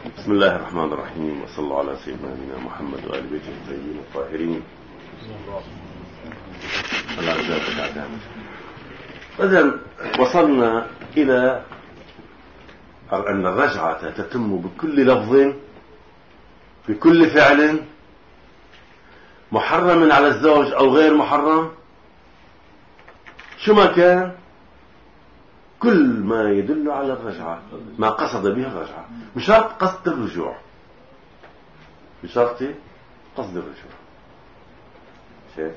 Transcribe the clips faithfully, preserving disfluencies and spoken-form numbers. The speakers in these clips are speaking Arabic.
بسم الله الرحمن الرحيم، وصلى الله على سيدنا نبينا محمد وآل بيته الطيبين الطاهرين. إذن وصلنا إلى أن الرجعة تتم بكل لفظ بكل فعل محرم على الزوج أو غير محرم، شو ما كان، كل ما يدل على الرجعة، ما قصد به الرجعة، بشرط قصد الرجوع، بشرط قصد الرجوع. شيء.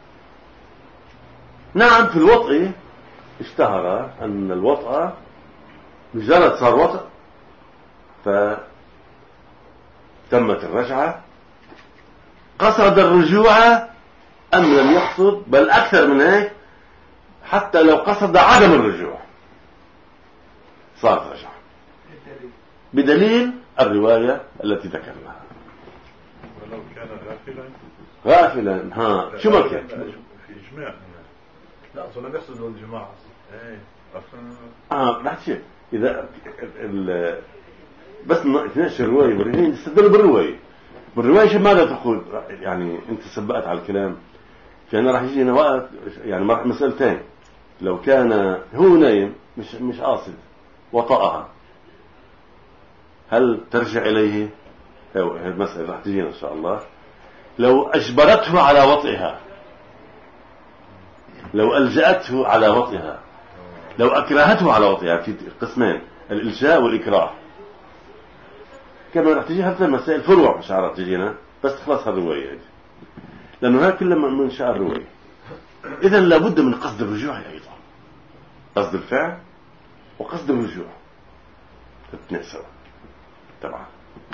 نعم، في الوطء اشتهر أن الوطء مجرد صار وطء فتمت الرجعة، قصد الرجوع أم لم يقصد، بل أكثر من هيك، حتى لو قصد عدم الرجوع صارت رجعة بدليل الرواية التي ذكرناها. ولو كان غافلا غافلا ها شو ما كان في إجماع. لا أصلا بيحصلوا الجماعة. إيه أصلا آه رح تشوف إذا ال بس نتناقش الرواية والرواية نستدل بالرواية. بالرواية شو ماذا تقول؟ يعني أنت سبقت على الكلام، فأنا رح يجينا وقت يعني مسألتين. لو كان هو نايم مش مش قاصد وطأها، هل ترجع إليه؟ هذه المسألة رح تجينا إن شاء الله. لو أجبرته على وطئها، لو ألجأته على وطئها، لو أكرهته على وطئها، في قسمين، الإلجاء والإكراه. كما رح تجي هذه المسائل فروع مش عارف تجينا، بس خلاص هالرواية لأنه هاي كلها من شاء الرواية. إذا لابد من قصد الرجوع أيضا، قصد الفعل وقصد الرجوع الاثنين سوا طبعا.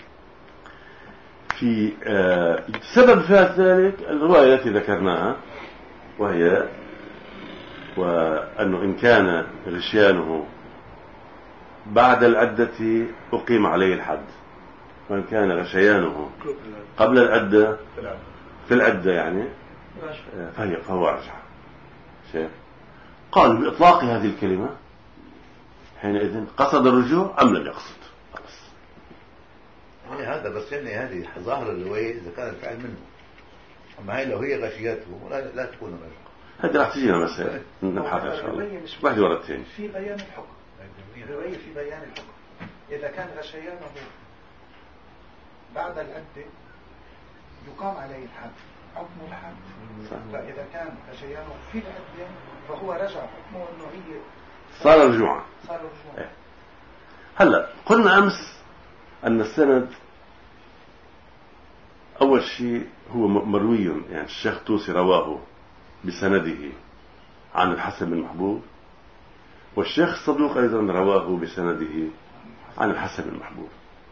في آه سبب في ذلك الرواية التي ذكرناها، وهي وأنه إن كان غشيانه بعد العدة أقيم عليه الحد، وإن كان غشيانه قبل العدة في العدة يعني فهي فهو رجعة. شيء قالوا بإطلاق هذه الكلمة حينئذ قصد الرجوع أم لم يقصد. يعني هذا بس يعني هذه ظاهر الرواية إذا كان الفعل منه، أما هي لو هي غشياته لا, لا تكون رجعة. هذه راح تجينا مسألة نبحث إن شاء الله واحد ورا الثاني. في بيان الحكم، الرواية في بيان الحكم. إذا كان غشيانه بعد العدة يقام عليه الحد، حكم الحد. فإذا كان غشيانه في العدة فهو رجع، حكمه أنه هي صار رجوعا. صار رجوعا. إيه. هلا قلنا أمس أن السند أول شيء هو مروي، يعني الشيخ توسي رواه بسنده عن الحسن بن محبوب، والشيخ الصدوق أيضا رواه بسنده عن الحسن بن محبوب،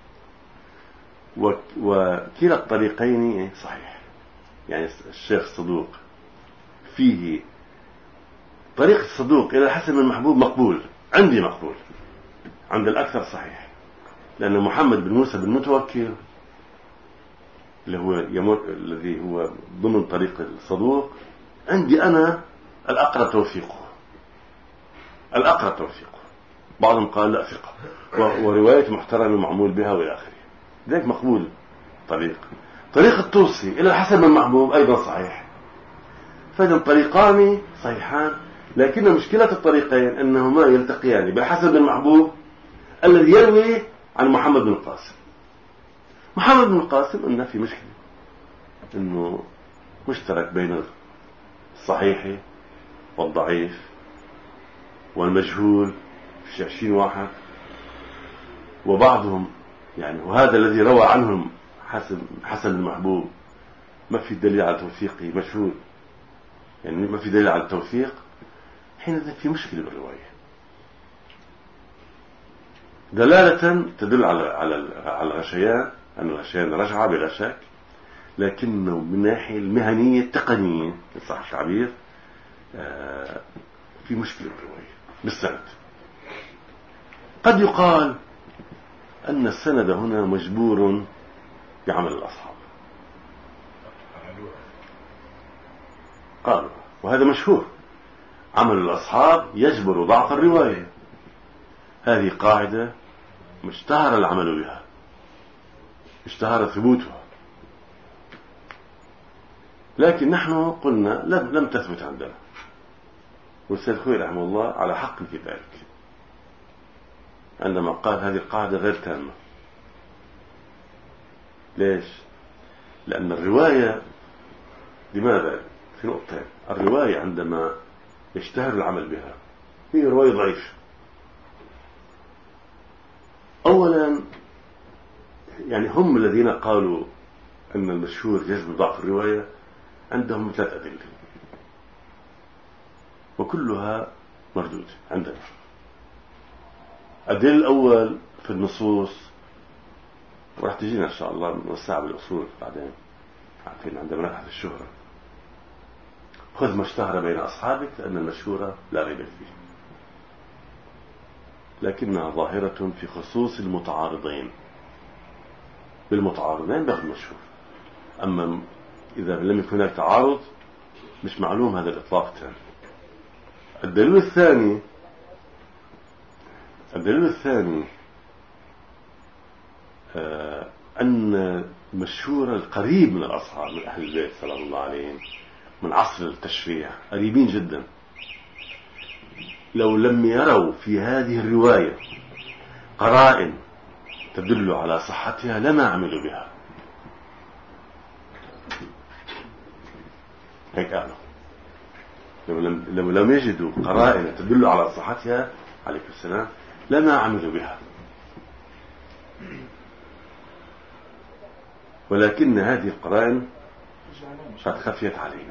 وكلا الطريقين صحيح. يعني الشيخ الصدوق فيه طريق الصدوق إلى الحسن بن محبوب مقبول، عندي مقبول، عند الأكثر صحيح، لأن محمد بن موسى بن متوكل اللي هو يمر الذي هو ضمن طريق الصدوق عندي أنا الأقرب توفيقه، الأقرب توفيقه. بعضهم قال لا ثقة، ورواية محترمة معمول بها وإلى آخره، ذلك مقبول. طريق طريق الطوسي إلى الحسن بن محبوب أيضا صحيح. فإذا طريقان صحيحان، لكن مشكلة الطريقين أنهما يلتقيان بالحسن بن محبوب الذي يروي عن محمد بن القاسم. محمد بن القاسم أنه في مشكلة، أنه مشترك بين الصحيح والضعيف والمجهول في عشرين واحد، وبعضهم يعني وهذا الذي روى عنهم حسن حسن المحبوب ما في دليل على توثيقه، مجهول يعني ما في دليل على التوثيق. حينئذ في مشكلة بالرواية، دلالة تدل على على على الغشيان، أن الغشيان رجع بلا شك، لكنه من الناحية المهنية التقنية إن صح التعبير في مشكلة بالرواية بالسند. قد يقال أن السند هنا مجبور بعمل الأصحاب، قالوا وهذا مشهور، عمل الأصحاب يجبر ضعف الرواية. هذه قاعدة مشتهر العمل بها اشتهر ثبوتها، لكن نحن قلنا لم, لم تثبت عندنا، والسيد خوي رحمه الله على حق في ذلك عندما قال هذه القاعدة غير تامة. ليش؟ لأن الرواية، لماذا؟ في نقطتين. الرواية عندما يشتهر العمل بها هي رواية ضعيفة. أولا يعني هم الذين قالوا أن المشهور يجب ضعف الرواية عندهم ثلاث أدلة وكلها مردودة عندنا. الدليل الأول في النصوص، وراح تجينا إن شاء الله نوسع بالأصول بعدين عارفين عندما نبحث الشهرة، خذ ما اشتهر بين أصحابك لأن المشهورة لا ريب فيه، لكنها ظاهرة في خصوص المتعارضين. بالمتعارضين بأخذ مشهور، أما إذا لم يكن هناك تعارض مش معلوم هذا الإطلاق الثاني. الدليل الثاني الدليل الثاني آه أن المشهور القريب من الأصحاب من أهل البيت سلام الله عليهم من عصر التشريع قريبين جدا، لو لم يروا في هذه الرواية قرائن تدل على صحتها لما عملوا بها. هيك قالوا لو لم, لو لم يجدوا قرائن تدل على صحتها عليكم السلام لما عملوا بها، ولكن هذه القرائن قد خفيت علينا.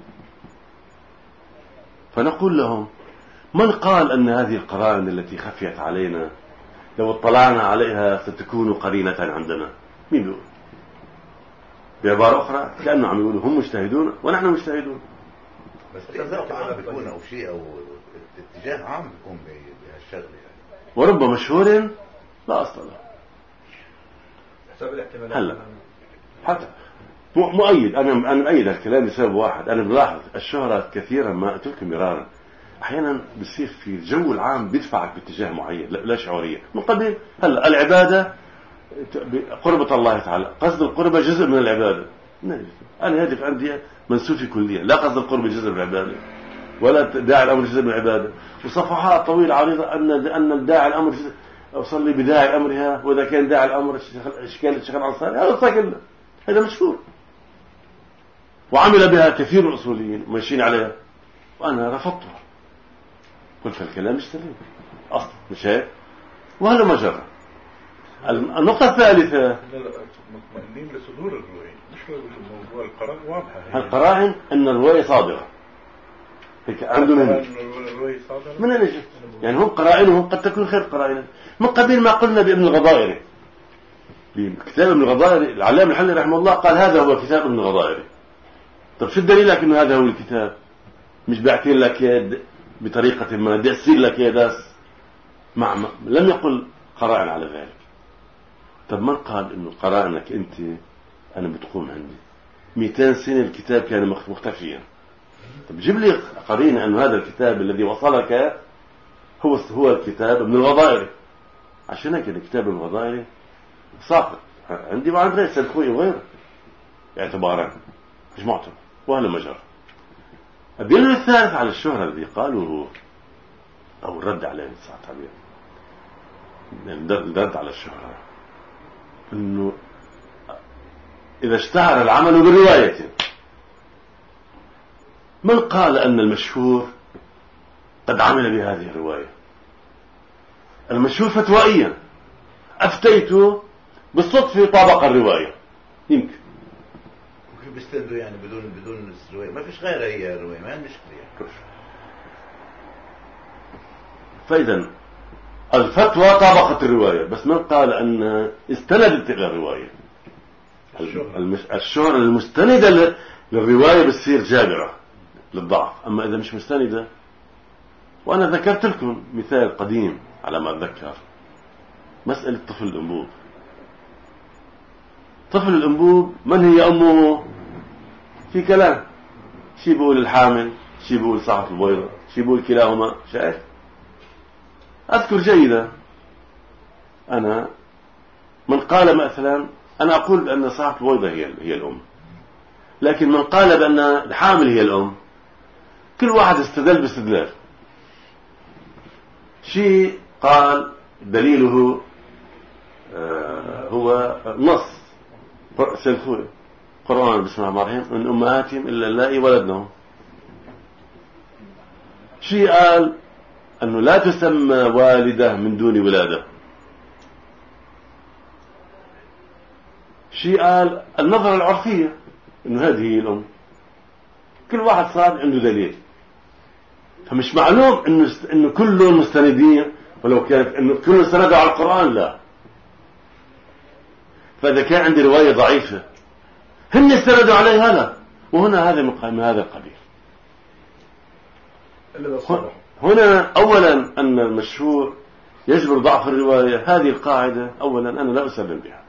فنقول لهم من قال أن هذه القرائن التي خفيت علينا لو اطلعنا عليها ستكون قرينة عندنا؟ مين يقول؟ بعبارة أخرى كأنه عم يقولوا هم مجتهدون ونحن مجتهدون، بس اتفاق عام بيكون أو شيء أو اتجاه عام بيكون بهالشغل يعني، ورب مشهور لا أصل له. حسب الاحتمالات هلا حتى مؤيد، أنا أنا مؤيد الكلام بسبب واحد. أنا بلاحظ الشهرة كثيرا ما أترك مرارا أحيانا بصير في الجو العام بيدفعك باتجاه معين لا شعورية من قبل. هلا العبادة قربة الله تعالى، قصد القربة جزء من العبادة. أنا هدف عندي منسوفي كليا، لا قصد القربة جزء من العبادة ولا داعي الأمر جزء من العبادة، وصفحات طويلة عريضة أن أن الداعي الأمر جزء أصلي بداعي أمرها، وإذا كان داعي الأمر إشكال الشيخ الأنصاري هذا صاكلنا، هذا مشهور وعمل بها كثير من الأصوليين ماشيين عليها، وأنا رفضتها قلت الكلام مش سليم أصلا مش هيك، وهذا ما جرى. النقطة الثالثة مطمئنين لصدور الرواية، مش موضوع القرائن واضحة. القرائن أن الرواية صادرة هيك عندنا الرواية صادرة من أين جت؟ يعني هم قرائنهم قد تكون خير قرائن من قبيل ما قلنا بابن الغضائري، بكتاب ابن الغضائري العلامة الحلي رحمه الله قال هذا هو كتاب ابن الغضائري. طب شو الدليل لك إنه هذا هو الكتاب؟ مش بعتين لك يد بطريقة ما بدي أسير لك يا داس مع ما. لم يقل قرائن على ذلك. طب من قال إنه قرائنك أنت أنا بتقوم عندي مئتين سنة الكتاب كان مختفيا؟ طب جيب لي قرينة أن هذا الكتاب الذي وصلك هو هو الكتاب ابن الغضائري. عشان هيك الكتاب ابن الغضائري ساقط عندي وعند غير سيد خوي وغيره اعتبارا مش معتبر، وهذا مجرى. الدليل الثالث على الشهرة الذي قالوا أو الرد عليه ساعة تعبير الرد على الشهرة إنه إذا اشتهر العمل بالرواية، من قال أن المشهور قد عمل بهذه الرواية؟ المشهور فتوائيا أفتيت بالصدفة طابق الرواية يمكن ممكن بيستندوا يعني بدون بدون الرواية، ما فيش غيرها هي الرواية، ما هي مشكلة يعني. فإذا الفتوى طابقت الرواية، بس من قال أن استندت إلى الرواية؟ الشهرة المستندة للرواية بتصير جابرة للضعف، أما إذا مش مستندة. وأنا ذكرت لكم مثال قديم على ما أتذكر، مسألة طفل الأنبوب. طفل الأنبوب من هي أمه؟ في كلام، شي بقول الحامل، شي بقول صاحب البيضة، شي بقول كلاهما. شايف؟ أذكر جيدا أنا من قال مثلا أنا أقول بأن صاحبة البويضة هي هي الأم، لكن من قال بأن الحامل هي الأم كل واحد استدل باستدلال. شيء قال دليله آه هو نص سلفوي قرآن بسم الله الرحمن الرحيم من أمهاتهم إلا اللائي ولدنهم. شيء قال أنه لا تسمى والدة من دون ولادة. شيء قال النظرة العرفية أنه هذه هي الأم. كل واحد صار عنده دليل، فمش معلوم إنه إنه كلهم مستندين، ولو كانت إنه كلهم استندوا على القرآن لا. فإذا كان عندي رواية ضعيفة هن استندوا عليها لا، وهنا هذا من هذا القبيل. هنا أولا أن المشهور يجبر ضعف الرواية، هذه القاعدة أولا أنا لا أسلم بها.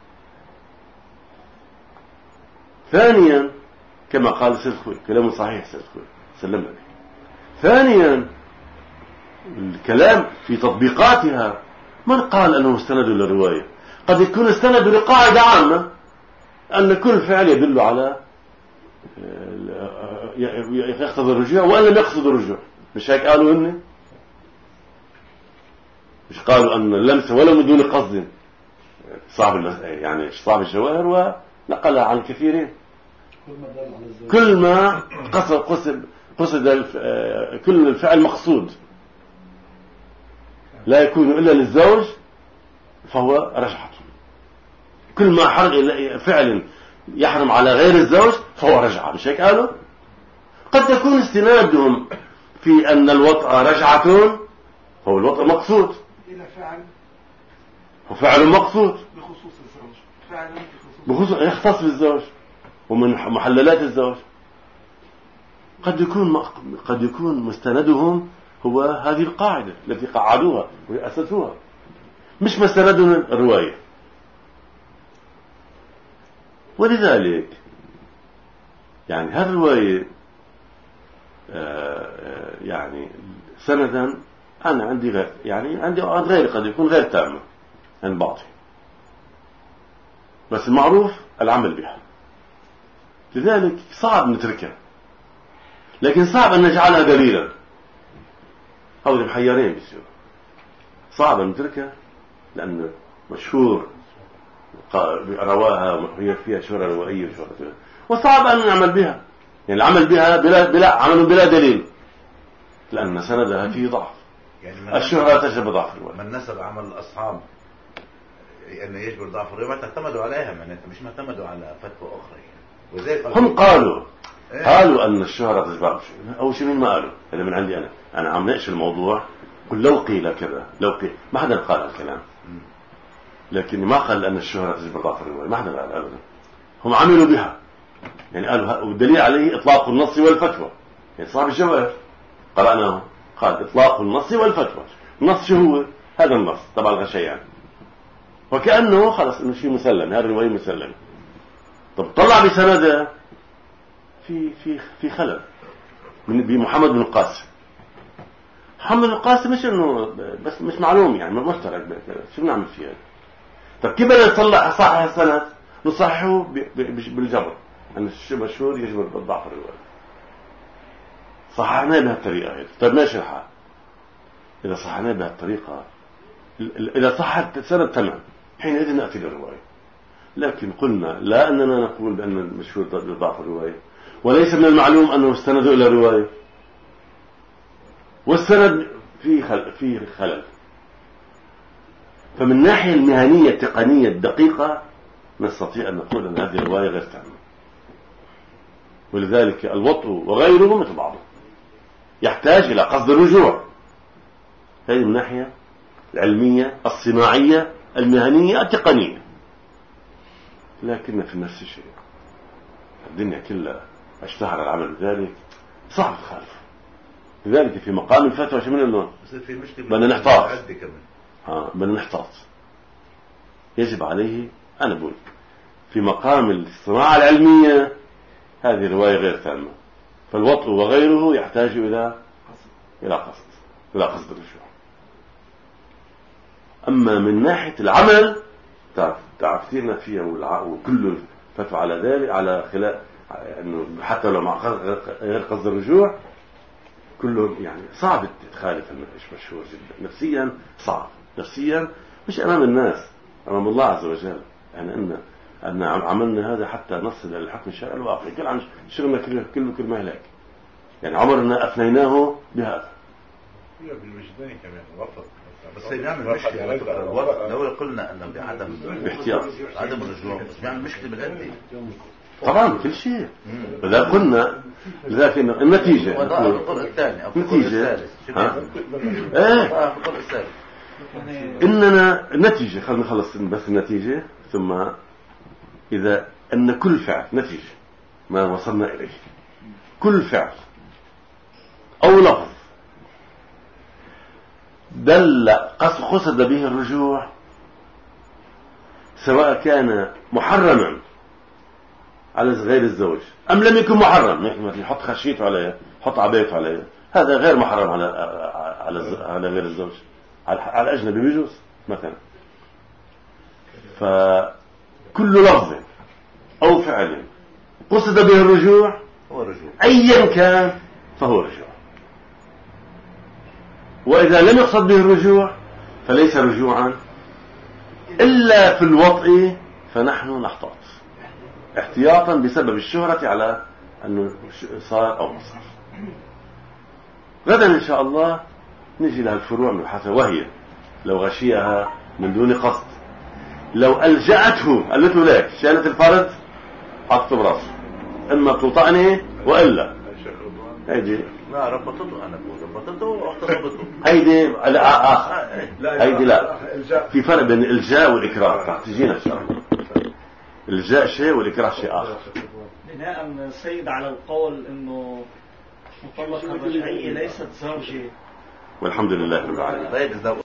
ثانيا كما قال سلفوي كلامه صحيح سلفوي سلم به. ثانيا الكلام في تطبيقاتها من قال أنه استند للرواية؟ قد يكون استند لقاعدة عامة أن كل فعل يدل على يقتضي الرجوع وأن لم يقصد الرجوع. مش هيك قالوا هن؟ مش قالوا أن اللمس ولا من دون قصد صعب يعني صعب الجواهر ونقلها عن كثيرين. كل ما قصد قصد قصد كل الفعل مقصود لا يكون إلا للزوج فهو رجعة. كل ما حرق فعل يحرم على غير الزوج فهو رجعة. مش هيك قالوا؟ قد تكون استنادهم في أن الوطء رجعة فهو الوطء مقصود إلى فعل هو فعل مقصود بخصوص الزوج، فعل بخصوص يختص بالزوج ومن محللات الزوج. قد يكون قد يكون مستندهم هو هذه القاعدة التي قعدوها وأسسوها، مش مستندهم الرواية. ولذلك يعني هذه الرواية يعني سندا أنا عندي غير يعني عندي غير قد يكون غير تامة عن بعضه، بس المعروف العمل بها. لذلك صعب نتركها، لكن صعب أن نجعلها دليلا. هؤلاء محيرين بيصيروا صعب أن نتركها لأن مشهور رواها وهي فيها شهرة روائية وشهرة، وصعب أن نعمل بها يعني العمل بها بلا بلا عمل بلا دليل لأن سندها فيه ضعف. يعني الشهرة تجب ضعف الرواية. من نسب عمل الأصحاب أنه يجبر ضعف الرواية اعتمدوا عليها، من مش ما اعتمدوا على فتوى أخرى يعني. هم قالوا إيه؟ قالوا أن الشهرة تجبر. أول شيء مين ما قالوا؟ هذا من عندي أنا أنا عم ناقش الموضوع. قل لو قيل كذا لو قيل ما حدا قال الكلام، لكن ما قال أن الشهرة تجبر ضعف الرواية، ما حدا قال أبدا. هم عملوا بها يعني قالوا، والدليل عليه إطلاق النص والفتوى. يعني صاحب الجواهر قرأناه قال إطلاق النص والفتوى. النص شو هو؟ هذا النص تبع الغشيان، وكأنه خلص إنه شيء مسلم، هذا الرواية مسلم. طب طلع بسندة في في في خلل من بمحمد بن القاسم. محمد بن القاسم مش إنه بس مش معلوم يعني مشترك، شو نعمل فيها؟ طب كيف بدنا نطلع صحيح السند؟ نصححه بالجبر أن الشيء مشهور يجبر بالضعف الرواية. صححناه بهالطريقة هيك. طيب ماشي الحال إذا صححناه بهالطريقة، إذا صحت السند تمام، حينئذ نأتي للرواية. لكن قلنا لا أننا نقول بأن المشهور ضعف الرواية، وليس من المعلوم أنه استندوا إلى الرواية، والسند فيه خلل, فيه خلل. فمن الناحية المهنية التقنية الدقيقة نستطيع أن نقول أن هذه الرواية غير تامة. ولذلك الوطء وغيره مثل بعضه يحتاج إلى قصد الرجوع. هذه من الناحية العلمية الصناعية المهنية التقنية. لكن في نفس الشيء الدنيا كلها اشتهر العمل بذلك صعب الخالف. لذلك في مقام الفتوى شو من اللون بدنا نحتاط ها بدنا نحتاط يجب عليه. أنا بقول في مقام الصناعة العلمية هذه الرواية غير تامة، فالوطء وغيره يحتاج إلى إلى قصد إلى قصد الرجوع. أما من ناحية العمل تعرف تعرف كثير فيها وكله فتوى على ذلك على خلاف انه حتى لو مع غير قصد الرجوع كله يعني صعب تخالف المشهور جدا نفسيا صعب نفسيا مش امام الناس امام الله عز وجل يعني ان ان عملنا هذا حتى نصل الى الحكم الشرعي الواقعي كل عن شغلنا كله كله كل ما هلاك يعني عمرنا افنيناه بهذا هي بالوجدان كمان وفق بس نعمل مشكلة على فكرة الوقت لو قلنا انه بعدم باحتياط عدم الرجوع بس بيعمل مشكلة بالأدي طبعا كل شيء إذا قلنا لكن النتيجة وضع القرء الثاني أو القرء الثالث ايه القرء الثالث إننا النتيجة خلينا نخلص بس النتيجة ثم إذا أن كل فعل نتيجة ما وصلنا إليه كل فعل أو لفظ دل قصد به الرجوع سواء كان محرما على غير الزوج أم لم يكن محرم يحط خشيته عليه يحط عبايته عليه هذا غير محرم على على على غير الزوج على الأجنبي بيجوز مثلا فكل لفظ أو فعل قصد به الرجوع هو رجوع أيا كان فهو رجوع وإذا لم يقصد به الرجوع فليس رجوعا إلا في الوطء فنحن نحتاط احتياطا بسبب الشهرة على أنه صار أو مصر غدا إن شاء الله نجي لها الفروع من الحسن وهي لو غشيها من دون قصد لو ألجأته قالت له ليك شالت الفرد حطته براسه إما توطأني وإلا هيدي لا ربطته أنا بقول ربطته واغتصبته هيدي لا آخر هيدي لا في فرق بين الإلجاء والإكراه تجينا إن شاء الله الجاء شيء والإكراه شيء آخر بناء السيد على القول إنه مطلقة الرجعية ليست زوجة والحمد لله رب العالمين.